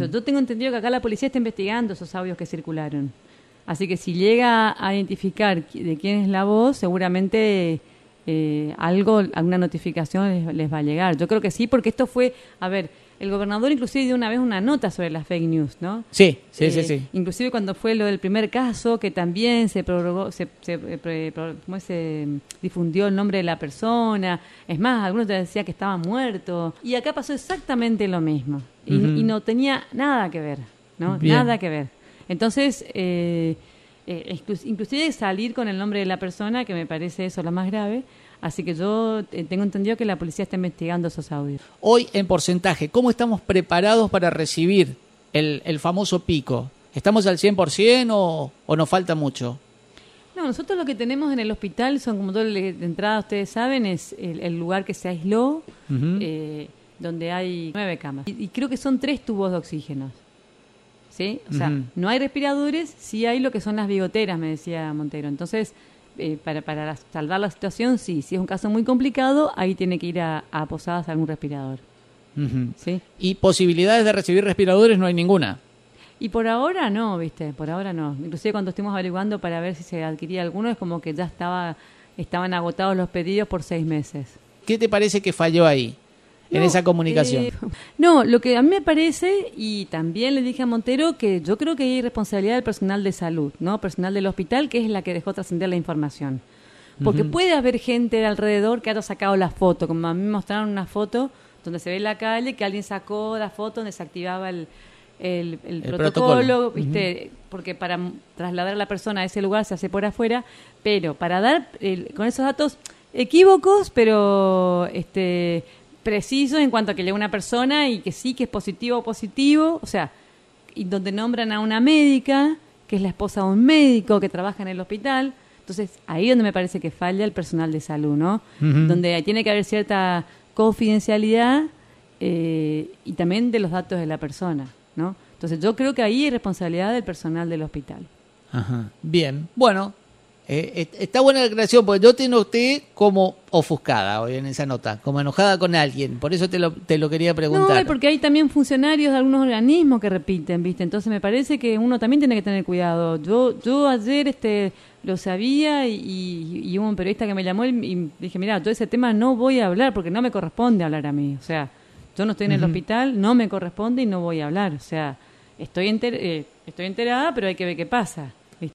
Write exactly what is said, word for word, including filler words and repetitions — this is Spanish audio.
Yo, yo tengo entendido que acá la policía está investigando esos audios que circularon. Así que si llega a identificar de quién es la voz, seguramente eh, algo, alguna notificación les, les va a llegar. Yo creo que sí, porque esto fue, a ver, el gobernador inclusive dio una vez una nota sobre las fake news, ¿no? Sí, sí, eh, sí, sí. Inclusive cuando fue lo del primer caso, que también se prorrogó, se, se, pre, pro, ¿cómo se difundió el nombre de la persona. Es más, algunos te decían que estaba muerto. Y acá pasó exactamente lo mismo. Y, uh-huh. y no tenía nada que ver, ¿no? Bien. Nada que ver. Entonces, eh, eh, inclusive salir con el nombre de la persona, que me parece eso lo más grave. Así que yo eh, tengo entendido que la policía está investigando esos audios. Hoy, en porcentaje, ¿cómo estamos preparados para recibir el, el famoso pico? ¿Estamos al cien por ciento o, o nos falta mucho? No, nosotros lo que tenemos en el hospital son, como todo de entrada ustedes saben, es el, el lugar que se aisló, uh-huh. eh, donde hay nueve camas. Y, y creo que son tres tubos de oxígeno. ¿Sí? O sea, uh-huh. no hay respiradores, sí hay lo que son las bigoteras, me decía Montero. Entonces, eh, para, para la, salvar la situación, sí. Si es un caso muy complicado, ahí tiene que ir a, a Posadas algún respirador. Uh-huh. ¿Sí? ¿Y posibilidades de recibir respiradores no hay ninguna? Y por ahora no, ¿viste? Por ahora no. Inclusive cuando estuvimos averiguando para ver si se adquiría alguno, es como que ya estaba estaban agotados los pedidos por seis meses. ¿Qué te parece que falló ahí? En no, esa comunicación. Eh, no, lo que a mí me parece, y también le dije a Montero, que yo creo que hay responsabilidad del personal de salud, ¿no? Personal del hospital, que es la que dejó trascender la información. Porque uh-huh. puede haber gente de alrededor que haya sacado la foto, como a mí me mostraron una foto donde se ve la calle, que alguien sacó la foto donde se activaba el, el, el, el protocolo, protocolo, ¿viste? Uh-huh. Porque para trasladar a la persona a ese lugar se hace por afuera, pero para dar el, con esos datos equívocos, pero este precisos en cuanto a que llega una persona y que sí, que es positivo o positivo, o sea, y donde nombran a una médica, que es la esposa de un médico que trabaja en el hospital. Entonces, ahí es donde me parece que falla el personal de salud, ¿no? Uh-huh. Donde tiene que haber cierta confidencialidad eh, y también de los datos de la persona, ¿no? Entonces, yo creo que ahí hay responsabilidad del personal del hospital. Ajá. Bien, bueno. Eh, está buena la aclaración, porque yo te noté como ofuscada hoy en esa nota, como enojada con alguien, por eso te lo, te lo quería preguntar. No, porque hay también funcionarios de algunos organismos que repiten, ¿viste? Entonces me parece que uno también tiene que tener cuidado. Yo yo ayer este lo sabía y, y, y hubo un periodista que me llamó y, y dije, mira, yo ese tema no voy a hablar porque no me corresponde hablar a mí. O sea, yo no estoy en uh-huh. el hospital, no me corresponde y no voy a hablar. O sea, estoy, enter- eh, estoy enterada, pero hay que ver qué pasa.